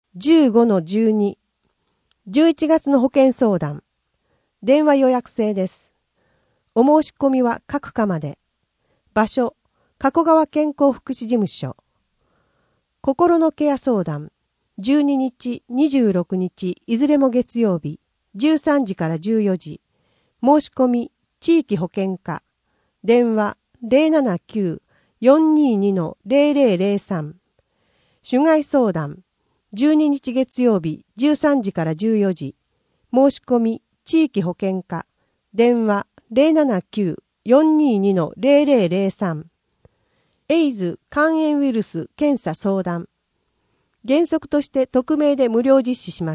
15-12、11月の保険相談。電話予約制です。お申し込みは各課まで。場所、加古川健康福祉事務所。心のケア相談。12日、26日、いずれも月曜日、13時から14時。申し込み、地域保険課。電話、079-422-0003。主害相談。12日月曜日13時から14時。申し込み、地域保険課。電話、079-422-0003。エイズ肝炎ウイルス検査相談。原則として匿名で無料実施します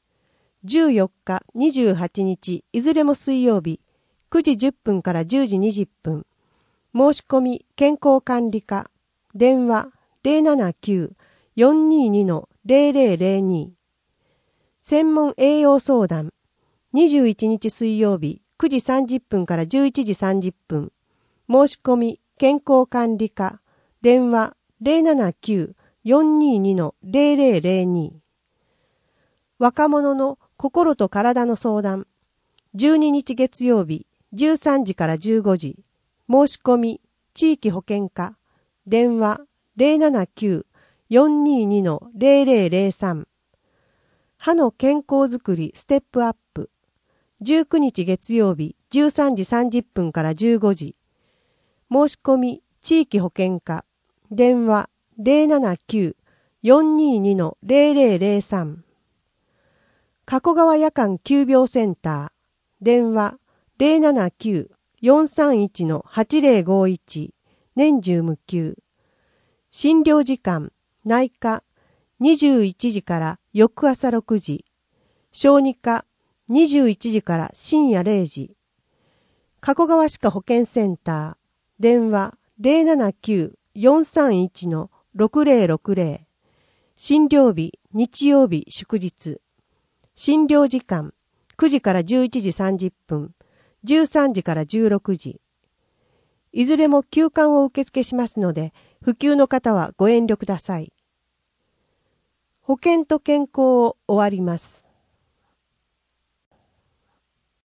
。14日、28日、いずれも水曜日、9時10分から10時20分。申し込み、健康管理課。電話、079-422-0002。専門栄養相談。21日水曜日、9時30分から11時30分。申し込み、健康管理課。電話、079-422-0002。若者の心と体の相談。12日月曜日、13時から15時。申し込み、地域保険課。電話、079-422-0003。歯の健康づくりステップアップ。19日月曜日、13時30分から15時。申し込み、地域保険課。電話、079-422-0003。加古川夜間急病センター。電話、079-431-8051。年中無休。診療時間、内科、21時から翌朝6時。小児科、21時から深夜0時。加古川歯科保健センター。電話、079-431-6060。診療日、日曜日、祝日。診療時間、9時から11時30分、13時から16時。いずれも休館を受付しますので、不急の方はご遠慮ください。保険と健康を終わります。